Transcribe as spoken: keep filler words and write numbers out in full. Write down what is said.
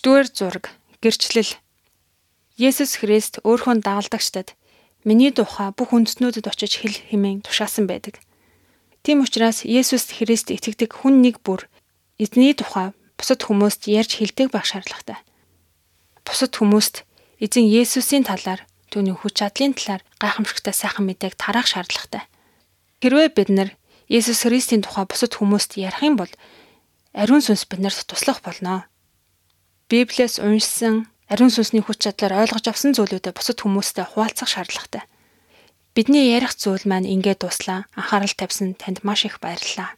Дөрөвдүгээр зураг гэрчлэл. Есүс Христ өөрхөн дагалдагчдад миний тухай бүх үндэстнүүдэд очиж хэл хэмээн тушаасан байдаг. Тийм учраас Есүс Христ итгэдэг хүн нэг бүр эзний тухай бусад хүмүүст ярьж хэлдэг байх шаардлагатай. Бусад хүмүүст эзэн Есүсийн талаар, түүний хүч чадлын талаар гайхамшигтай сайхан мэдээг тараах шаардлагатай. Хэрвээ бид нар Есүс Христийн тухай бусад хүмүүст ярих юм бол ариун сүнс биднэрт туслах болно. Библиэс уншсан, ариун сүнсний хүч чадлаар ойлгож авсан зүйлүүдэд бусад хүмүүстэй хуваалцах шаардлагатай. Бидний ярих зүйл маань ингээд дуслаа. Анхаарал тавьсан танд маш их баярлалаа.